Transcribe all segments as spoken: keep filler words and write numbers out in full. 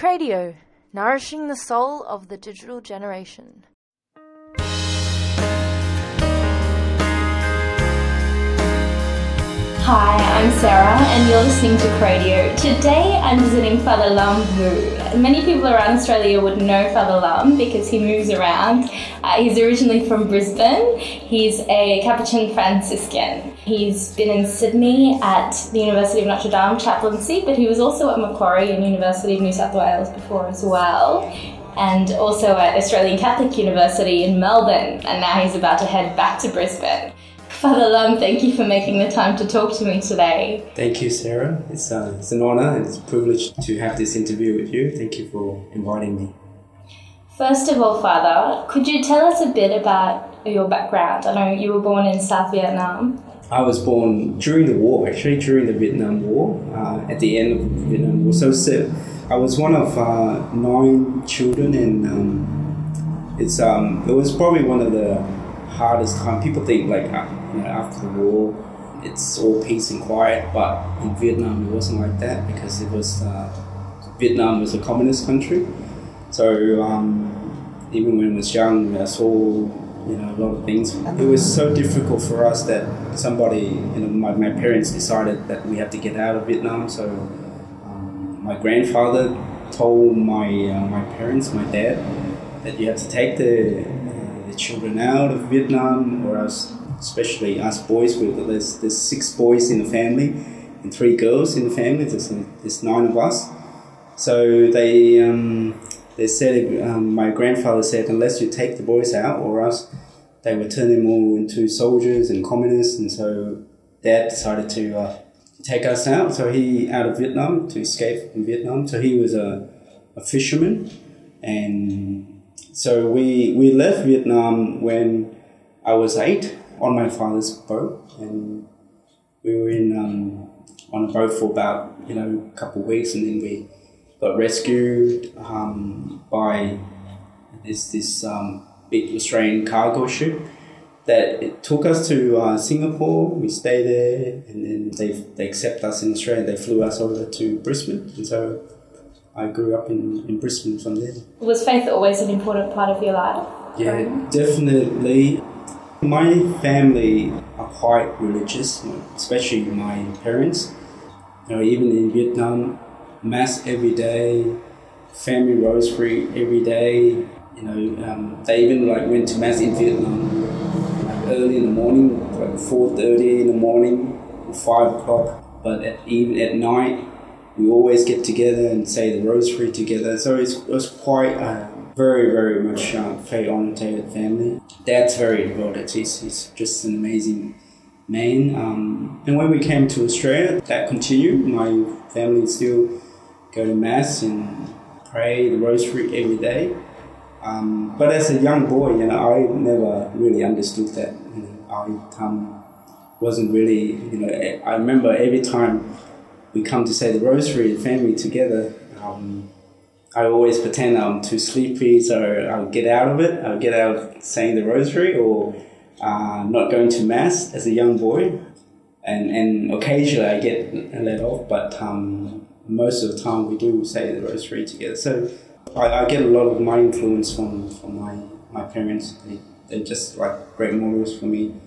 Cradio, nourishing the soul of the digital generation. Hi, I'm Sarah and you're listening to Cradio. Today I'm visiting Father Lam Vu. Many people around Australia would know Father Lam because he moves around. Uh, he's originally from Brisbane. He's a Capuchin Franciscan. He's been in Sydney at the University of Notre Dame chaplaincy, but he was also at Macquarie and University of New South Wales before as well, and also at Australian Catholic University in Melbourne, and now he's about to head back to Brisbane. Father Lam, thank you for making the time to talk to me today. Thank you, Sarah. It's, uh, it's an honour and it's a privilege to have this interview with you. Thank you for inviting me. First of all, Father, could you tell us a bit about your background? I know you were born in South Vietnam. I was born during the war, actually, during the Vietnam War, uh, at the end of the Vietnam War. So, so I was one of uh, nine children, and um, it's um, it was probably one of the hardest time. People think like uh, you know, after the war it's all peace and quiet, but in Vietnam it wasn't like that, because it was uh, Vietnam was a communist country. So um, even when I was young, I saw you know a lot of things. It was so difficult for us that somebody, you know, my, my parents decided that we have to get out of Vietnam. So um, my grandfather told my uh, my parents, my dad, that you have to take the children out of Vietnam, or else, especially us boys, with there's, there's six boys in the family and three girls in the family. There's, there's nine of us. So they um, they said, um, my grandfather said, unless you take the boys out, or else they would turn them all into soldiers and communists. And so Dad decided to uh, take us out. So he out of Vietnam to escape from Vietnam. So he was a, a fisherman, and so we we left Vietnam when I was eight on my father's boat, and we were in um, on a boat for about you know a couple of weeks, and then we got rescued um, by this this um, big Australian cargo ship that it took us to uh, Singapore. We stayed there, and then they they accept us in Australia. They flew us over to Brisbane, and so I grew up in, in Brisbane from there. Was faith always an important part of your life? Yeah, definitely. My family are quite religious, especially my parents. You know, even in Vietnam, Mass every day, family rosary every day. You know, um, they even like went to Mass in Vietnam like early in the morning, like four thirty in the morning, five o'clock. But at, even at night, we always get together and say the rosary together. So it's, it was quite a very, very much uh, faith-oriented family. Dad's very devoted. He's, he's just an amazing man. Um, and when we came to Australia, that continued. My family still go to Mass and pray the rosary every day. Um, but as a young boy, you know, I never really understood that. You know, I um, wasn't really, you know, I remember every time we come to say the rosary, the family together, um, I always pretend I'm too sleepy, so I'll get out of it. I'll get out of saying the rosary, or uh, not going to Mass as a young boy. And, and occasionally I get let off, but um, most of the time we do say the rosary together. So I, I get a lot of my influence from, from my, my parents. They, they're just like great models for me.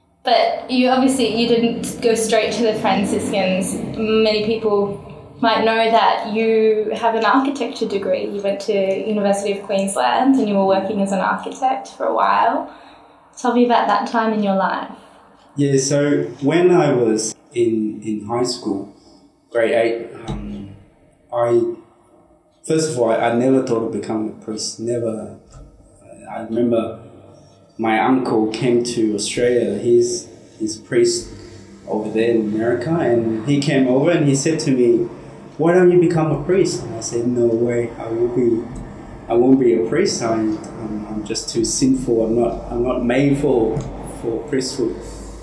But you obviously, you didn't go straight to the Franciscans. Many people might know that you have an architecture degree. You went to University of Queensland and you were working as an architect for a while. Tell me about that time in your life. Yeah, so when I was in, in high school, grade eight, um, I, first of all, I, I never thought of becoming a priest, never. I remember my uncle came to Australia. He's he's a priest over there in America, and he came over and he said to me, "Why don't you become a priest?" And I said, "No way, I won't be. I won't be a priest. I'm I'm, I'm just too sinful. I'm not I'm not made for for priesthood."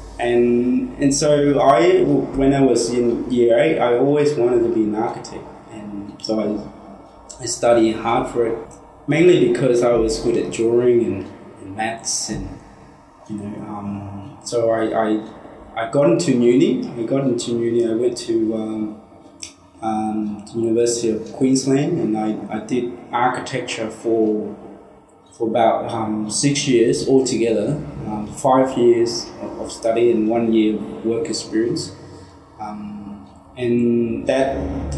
And and so I, when I was in year eight, I always wanted to be an architect, and so I I studied hard for it, mainly because I was good at drawing and maths, and you know um, so I, I I got into uni I got into uni I went to um, um, the University of Queensland, and I, I did architecture for for about um, six years altogether, um, five years of, of study and one year of work experience. Um, and that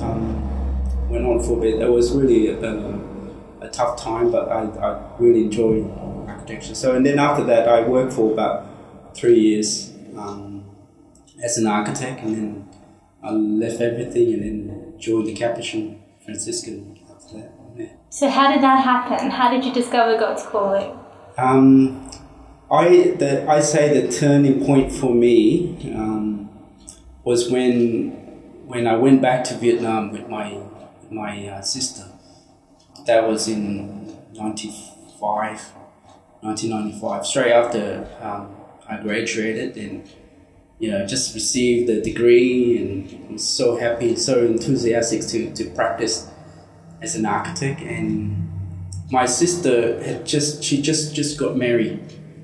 um, went on for a bit. It was really a, a tough time, but I, I really enjoyed architecture. So, and then after that, I worked for about three years um, as an architect, and then I left everything and then joined the Capuchin Franciscan after that. Yeah. So how did that happen? How did you discover God's calling? Um, I the, I say the turning point for me um, was when when I went back to Vietnam with my my uh, sister. That was in ninety-five, nineteen ninety-five, straight after um, I graduated and, you know, just received the degree, and was so happy, so enthusiastic to, to practice as an architect. And my sister had just, she just, just got married,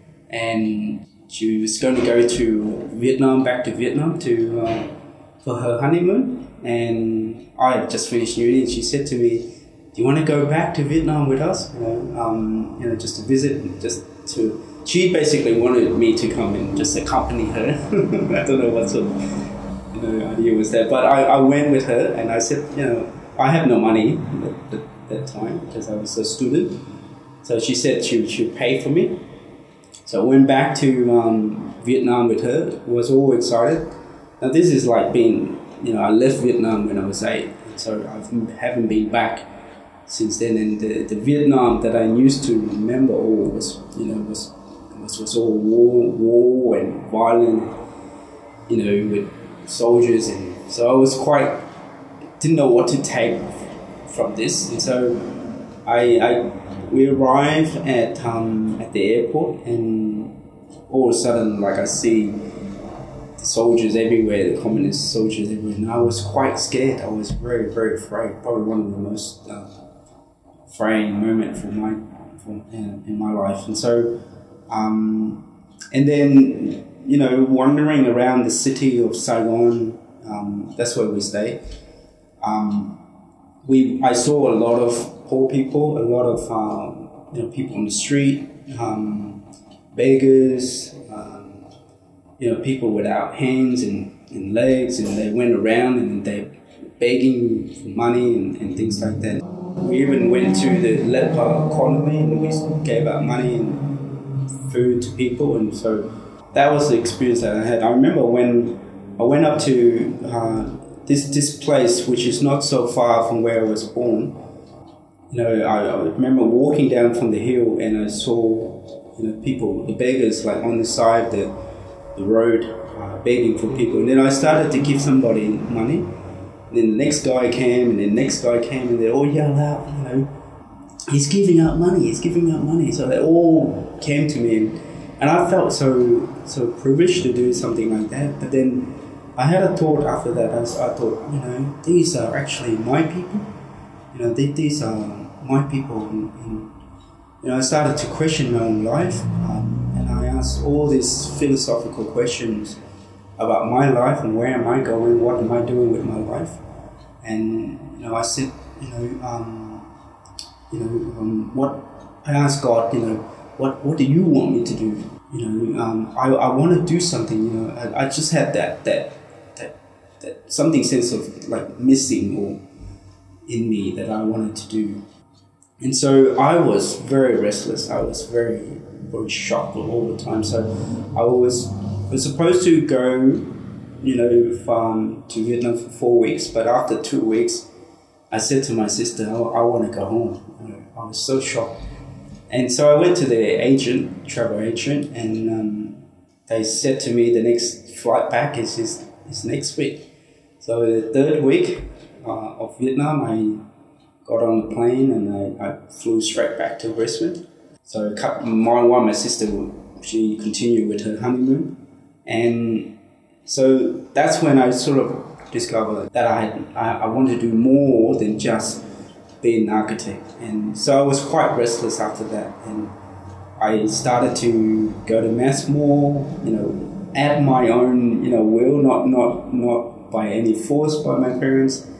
and she was going to go to Vietnam, back to Vietnam to uh, for her honeymoon. And I had just finished uni, and she said to me, "Do you want to go back to Vietnam with us? You know, um, you know, just to visit, just to." She basically wanted me to come and just accompany her. I don't know what sort of, you know, idea was that, but I, I went with her, and I said, you know, I have no money at, at that time because I was a student. So she said she she would pay for me. So I went back to um, Vietnam with her. Was all excited. Now this is like being, you know, I left Vietnam when I was eight, so I haven't been back since then. And the, the Vietnam that I used to remember all was, you know, was was, was all war, war and violent, you know, with soldiers, and so I was quite didn't know what to take from this. And so I, I we arrived at um, at the airport, and all of a sudden, like, I see the soldiers everywhere, the communist soldiers everywhere, and I was quite scared. I was very, very afraid. Probably one of the most uh, frightening moments for my for, in, in my life. And so, um, and then, you know, wandering around the city of Saigon, um, that's where we stayed. Um, we I saw a lot of poor people, a lot of um, you know, people on the street, um, beggars, um, you know, people without hands and, and legs, and they went around and they're begging for money and, and things like that. We even went to the leper colony, and we gave out money and food to people, and so that was the experience that I had. I remember when I went up to uh, this this place, which is not so far from where I was born. You know, I, I remember walking down from the hill, and I saw, you know, people, the beggars, like on the side of the, the road, uh, begging for people. And then I started to give somebody money. And then the next guy came, and then the next guy came, and they all yelled out, you know, "He's giving out money, he's giving out money." So they all came to me, and, and I felt so so privileged to do something like that. But then I had a thought after that. I, I thought, you know, these are actually my people. You know, they, these are my people. And, and, you know, I started to question my own life, um, and I asked all these philosophical questions about my life and where am I going, what am I doing with my life. And, you know, I said, you know, um, you know, um, what I asked God, you know, what what do you want me to do? You know, um, I I want to do something. You know, I, I just had that that that that something sense of like missing or in me that I wanted to do. And so I was very restless. I was very very shocked all the time. So I was was supposed to go, you know, um, to Vietnam for four weeks, but after two weeks, I said to my sister, I, I want to go home. You know, I was so shocked. And so I went to the agent, travel agent, and um, they said to me the next flight back is, is, is next week. So the third week uh, of Vietnam, I got on the plane and I, I flew straight back to Brisbane. So my one, my sister, she continued with her honeymoon. And so that's when I sort of discovered that I, had, I, I wanted to do more than just be an architect. And so I was quite restless after that, and I started to go to mass more, you know, at my own, you know, will, not not not by any force by my parents.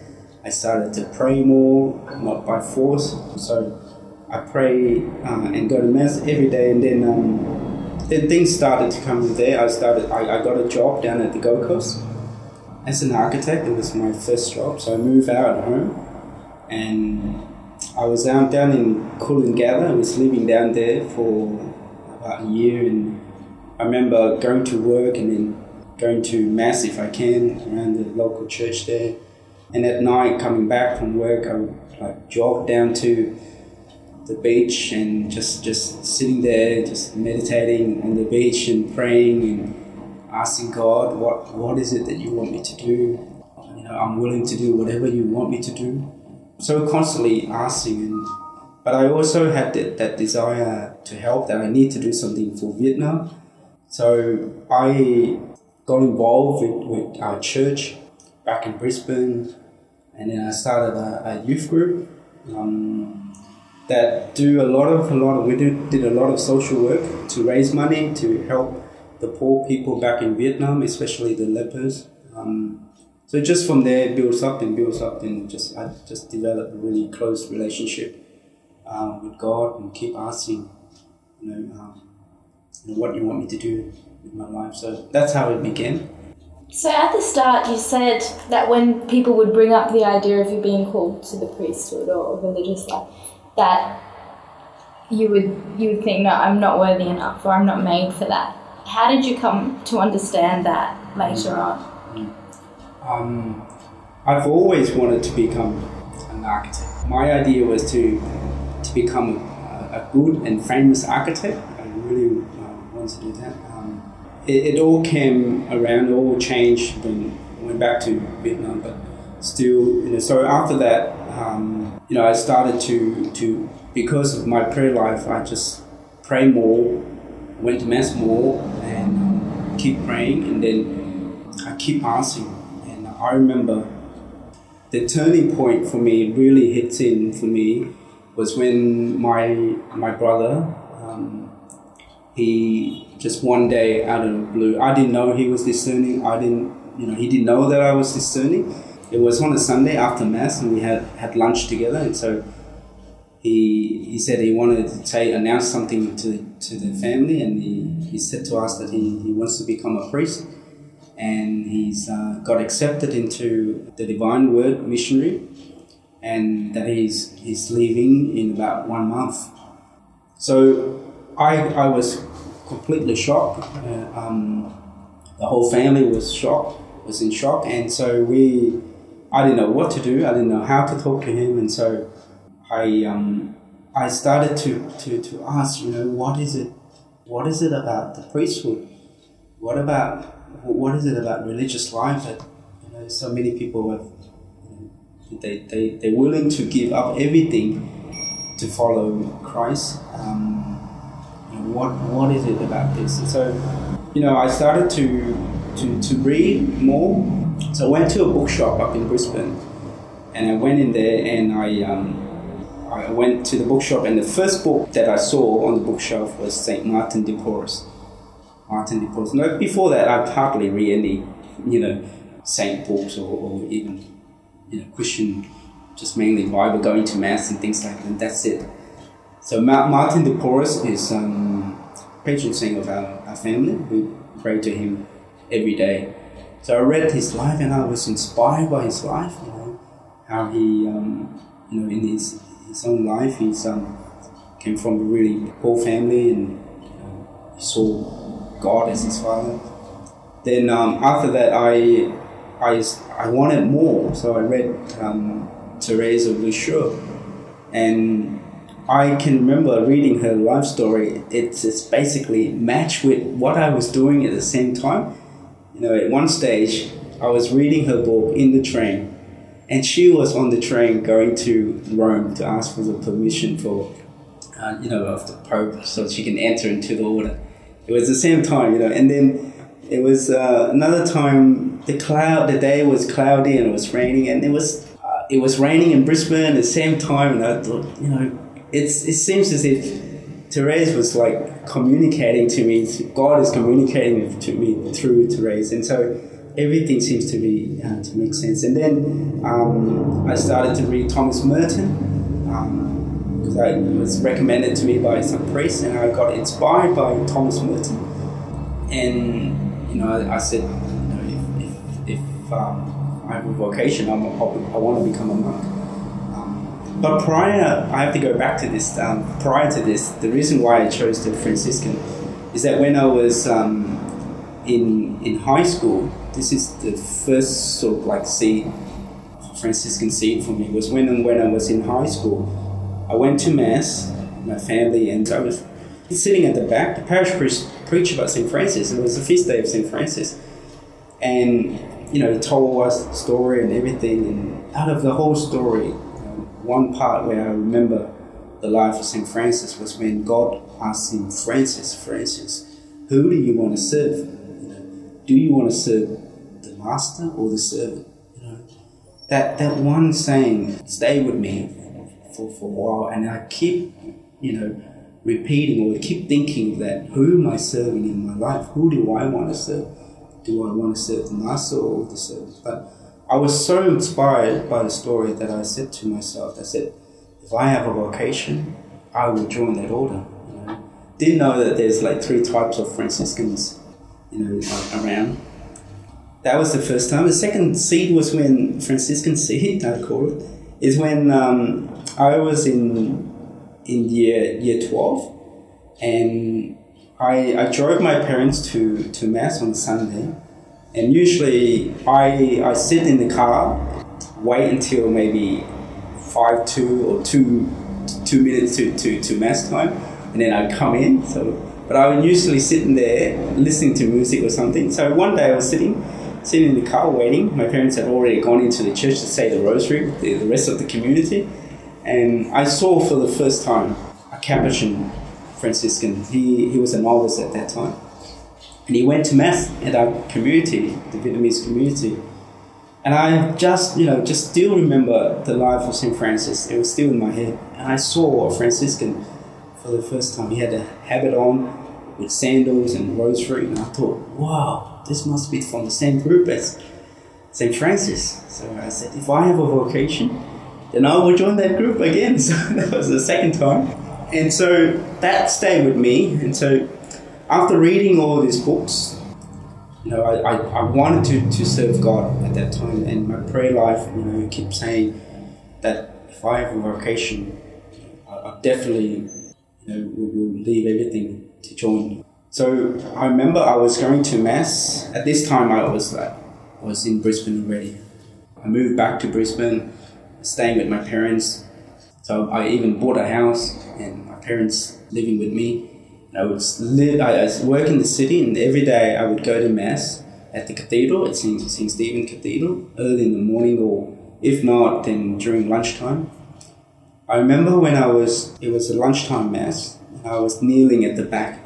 I started to pray more, not by force. So I pray uh, and go to mass every day, and then um, then things started to come in there. I started. I, I got a job down at the Gold Coast as an architect. It was my first job, so I moved out at home, and I was down down in Coolangatta. I was living down there for about a year, and I remember going to work and then going to mass if I can around the local church there. And at night, coming back from work, I would like jog down to the beach and just, just sitting there, just meditating on the beach and praying and asking God, what what is it that you want me to do? You know, I'm willing to do whatever you want me to do. So constantly asking, and but I also had that, that desire to help, that I need to do something for Vietnam. So I got involved with, with our church back in Brisbane, and then I started a, a youth group um, that do a lot of a lot of we did, did a lot of social work to raise money to help the poor people back in Vietnam, especially the lepers. Um, so just from there, it builds up and builds up, and just I just developed a really close relationship um, with God, and keep asking, you know, um, you know, what you want me to do with my life. So that's how it began. So at the start, you said that when people would bring up the idea of you being called to the priesthood or religious life, that you would you would think, no, I'm not worthy enough, or I'm not made for that. How did you come to understand that later on? Um, I've always wanted to become an architect. My idea was to to become a, a good and famous architect. I really uh, wanted to do that. Um, it, it all came around, it all changed when I went back to Vietnam, but still, you know, so after that, um, you know, I started to, to, because of my prayer life, I just pray more, went to mass more, and um, keep praying, and then I keep asking. And I remember the turning point for me, really hits in for me, was when my my brother, um, he just one day out of the blue, I didn't know he was discerning. I didn't, you know, he didn't know that I was discerning. It was on a Sunday after mass, and we had, had lunch together, and so he he said he wanted to say announce something to to the family, and he, he said to us that he, he wants to become a priest, and he's uh, got accepted into the Divine Word Missionary, and that he's he's leaving in about one month. So I I was completely shocked. Uh, um, the whole family was shocked, was in shock, and so we. I didn't know what to do. I didn't know how to talk to him, and so I um I started to, to, to ask, you know, what is it? What is it about the priesthood? What about what is it about religious life that, you know, so many people have, you know, they they they're willing to give up everything to follow Christ. Um, you know, what what is it about this? And so, you know, I started to to to read more. So I went to a bookshop up in Brisbane, and I went in there, and I um, I went to the bookshop, and the first book that I saw on the bookshelf was Saint Martin de Porres. Martin de Porres. No, before that, I'd hardly read any, you know, saint books, or, or even, you know, Christian, just mainly Bible, going to mass and things like that. And that's it. So Ma- Martin de Porres is um, patron saint of our, our family. We pray to him every day. So I read his life, and I was inspired by his life, you know, how he, um, you know, in his his own life, he's um, came from a really poor family, and you know, he saw God as his father. Then um, after that, I, I, I wanted more, so I read um, Therese of Lisieux, and I can remember reading her life story. It's, it's basically matched with what I was doing at the same time. You know, at one stage, I was reading her book in the train, and she was on the train going to Rome to ask for the permission for, uh, you know, of the Pope, so she can enter into the order. It was the same time, you know, and then it was uh, another time. The cloud, the day was cloudy and it was raining, and it was uh, it was raining in Brisbane at the same time. And I thought, you know, it's it seems as if Therese was like communicating to me. God is communicating to me through Therese, and so everything seems to be uh, to make sense. And then um, I started to read Thomas Merton because um, I was recommended to me by some priest, and I got inspired by Thomas Merton. And you know, I said, you know, if if, if um, I have a vocation, I'm a, I want to become a monk. Um, but prior, I have to go back to this. Um, prior to this, the reason why I chose the Franciscan is that when I was um, in in high school, this is the first sort of like seed, Franciscan seed for me, was when when I was in high school. I went to Mass, my family, and I was sitting at the back. The parish priest preached about Saint Francis. It was the feast day of Saint Francis. And, you know, he told us the story and everything. And out of the whole story, you know, one part where I remember the life of Saint Francis was when God asked him, Francis, Francis, who do you want to serve? You know, do you want to serve the master or the servant? You know, that that one saying stayed with me for, for a while, and I keep, you know, repeating or keep thinking that who am I serving in my life? Who do I want to serve? Do I want to serve the master or the servant? But I was so inspired by the story that I said to myself, I said, if I have a vocation, I will join that order. You know, didn't know that there's like three types of Franciscans, you know, around. That was the first time. The second seed was when Franciscan seed, I call it, is when um, I was in in year year twelve, and I I drove my parents to, to Mass on Sunday, and usually I I sit in the car, wait until maybe five two or two two minutes to, to, to Mass time, and then I'd come in. So, but I would usually sitting there listening to music or something. So one day I was sitting sitting in the car waiting. My parents had already gone into the church to say the rosary with the, the rest of the community. And I saw for the first time a Capuchin Franciscan. He he was a novice at that time. And he went to Mass at our community, the Vietnamese community. And I just, you know, just still remember the life of Saint Francis. It was still in my head. And I saw a Franciscan for the first time. He had a habit on with sandals and rosary. And I thought, wow, this must be from the same group as Saint Francis. So I said, if I have a vocation, then I will join that group again. So that was the second time. And so that stayed with me. And so after reading all these books, you know, I, I, I wanted to, to serve God at that time. And my prayer life, you know, I keep saying that if I have a vocation, I, I definitely, you know, will, will leave everything to join. So I remember I was going to Mass. At this time I was like, I was in Brisbane already. I moved back to Brisbane, staying with my parents. So I even bought a house and my parents living with me. I would live, I would work in the city, and every day I would go to Mass at the cathedral, at Saint Stephen Cathedral, early in the morning, or if not, then during lunchtime. I remember when I was, it was a lunchtime Mass, and I was kneeling at the back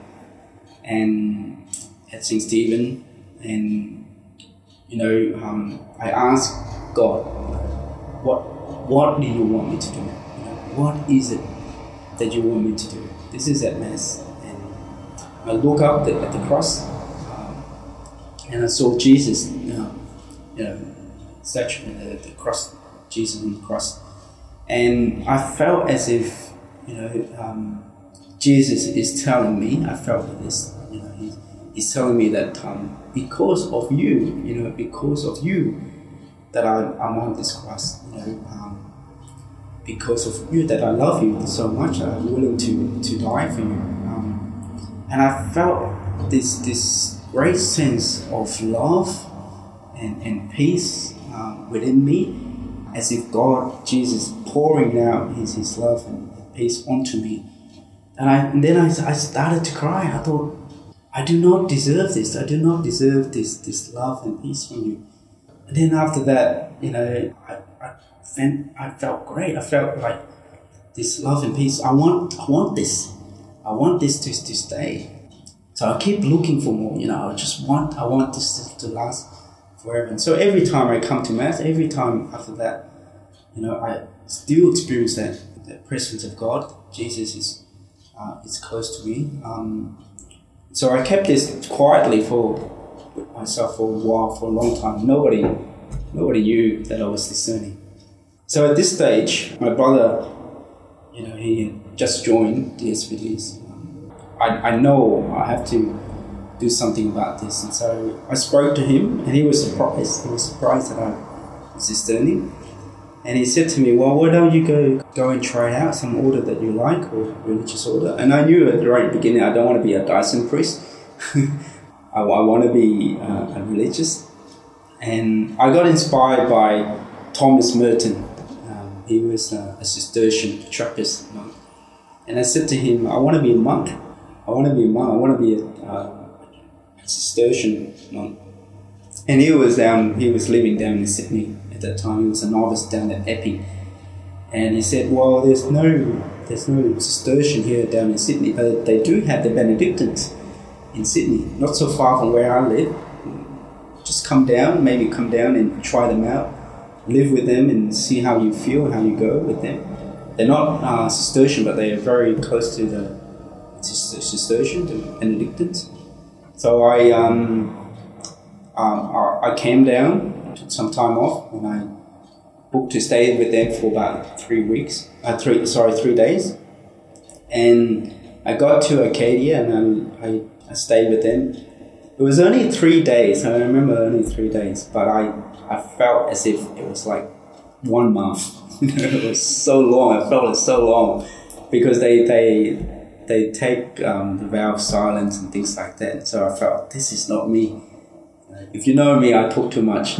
and at Saint Stephen, and you know, um, I asked God, what what do you want me to do? You know, what is it that you want me to do? This is at Mass. And I look up the, at the cross, um, and I saw Jesus, you know, you know statue, the, the cross, Jesus on the cross. And I felt as if, you know, um, Jesus is telling me, I felt this, you know, he's, he's telling me that um, because of you, you know, because of you, that I, I'm on this cross, you know, um, because of you, that I love you so much, that I'm willing to, to die for you. Um, and I felt this this great sense of love and, and peace um, within me, as if God, Jesus, pouring out his, his love and peace onto me. And, I, and then I, I started to cry. I thought, I do not deserve this. I do not deserve this, this love and peace from you. And then after that, you know, I, I, felt, I felt great. I felt like this love and peace. I want, I want this. I want this to, to stay. So I keep looking for more. You know, I just want, I want this to, to last forever. And so every time I come to Mass, every time after that, you know, I still experience that the presence of God. Jesus is uh, is close to me. Um, so I kept this quietly for with myself for a while, for a long time. Nobody, nobody knew that I was discerning. So at this stage, my brother, you know, he had just joined the S V Ds. I, I know I have to do something about this, and so I spoke to him, and he was surprised. He was surprised that I was discerning, and he said to me, "Well, why don't you go go and try out some order that you like, or religious order?" And I knew at the right beginning I don't want to be a Dyson priest. I, I want to be uh, a religious, and I got inspired by Thomas Merton. Um, he was uh, a Cistercian Trappist monk, and I said to him, "I want to be a monk. I want to be a monk. I want to be a, uh, a Cistercian monk." And he was um, he was living down in Sydney at that time. He was a novice down at Epping, and he said, "Well, there's no there's no Cistercian here down in Sydney, but they do have the Benedictines in Sydney, not so far from where I live. Just come down, maybe come down and try them out, live with them, and see how you feel, how you go with them. They're not uh, Cistercian, but they are very close to the Cistercian, the Benedictines." So I um, um, I came down, took some time off, and I booked to stay with them for about three weeks. Uh, three sorry, three days. And I got to Acadia, and I, I, I stayed with them. It was only three days. I remember only three days, but I I felt as if it was like one month. It was so long. I felt it so long because they they. They take um, the vow of silence and things like that. So I felt, this is not me. If you know me, I talk too much.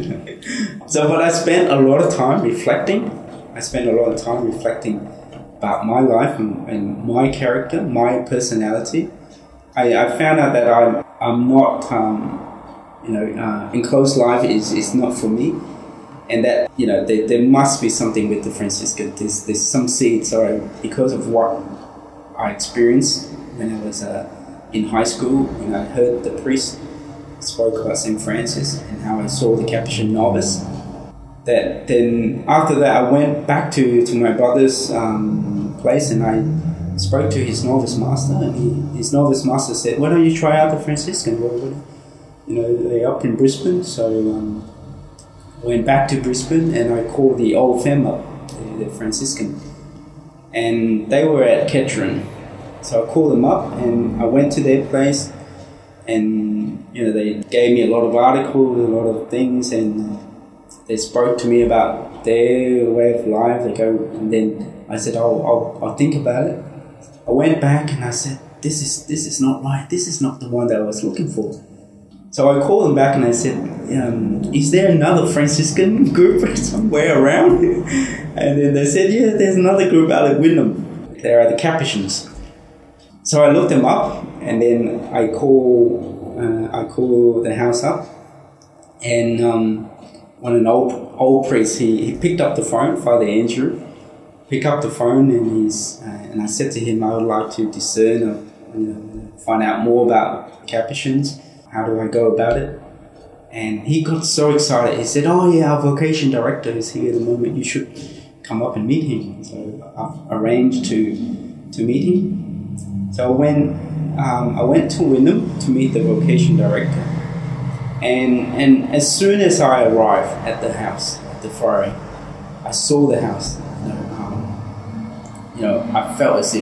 So, but I spent a lot of time reflecting. I spent a lot of time reflecting about my life and, and my character, my personality. I, I found out that I'm, I'm not, um, you know, uh, enclosed life is, is not for me. And that, you know, there, there must be something with the Franciscan. There's, there's some seeds, sorry, because of what I experienced when I was uh, in high school, when I heard the priest spoke about Saint Francis and how I saw the Capuchin novice. That then after that I went back to, to my brother's um, place, and I spoke to his novice master, and he, his novice master said, "Why don't you try out the Franciscan?" Well, you know, they're up in Brisbane, so um, I went back to Brisbane and I called the old femme up, the, the Franciscan. And they were at Kettering. So I called them up and I went to their place, and you know, they gave me a lot of articles, a lot of things, and they spoke to me about their way of life. They go, and then I said, "Oh, I'll, I'll think about it." I went back and I said, "This is this is not right. This is not the one that I was looking for." So I called them back and I said, um, "Is there another Franciscan group somewhere around?" And then they said, "Yeah, there's another group out at Wyndham. There are the Capuchins." So I looked them up, and then I call uh, I call the house up, and um, when an old old priest, he, he picked up the phone, Father Andrew, picked up the phone, and he's uh, and I said to him, "I would like to discern, or, you know, find out more about Capuchins. How do I go about it?" And he got so excited. He said, "Oh yeah, our vocation director is here at the moment. You should come up and meet him." So I arranged to to meet him. So when um, I went to Wyndham to meet the vocation director, and and as soon as I arrived at the house, at the foray, I saw the house. You know, um, you know, I felt as if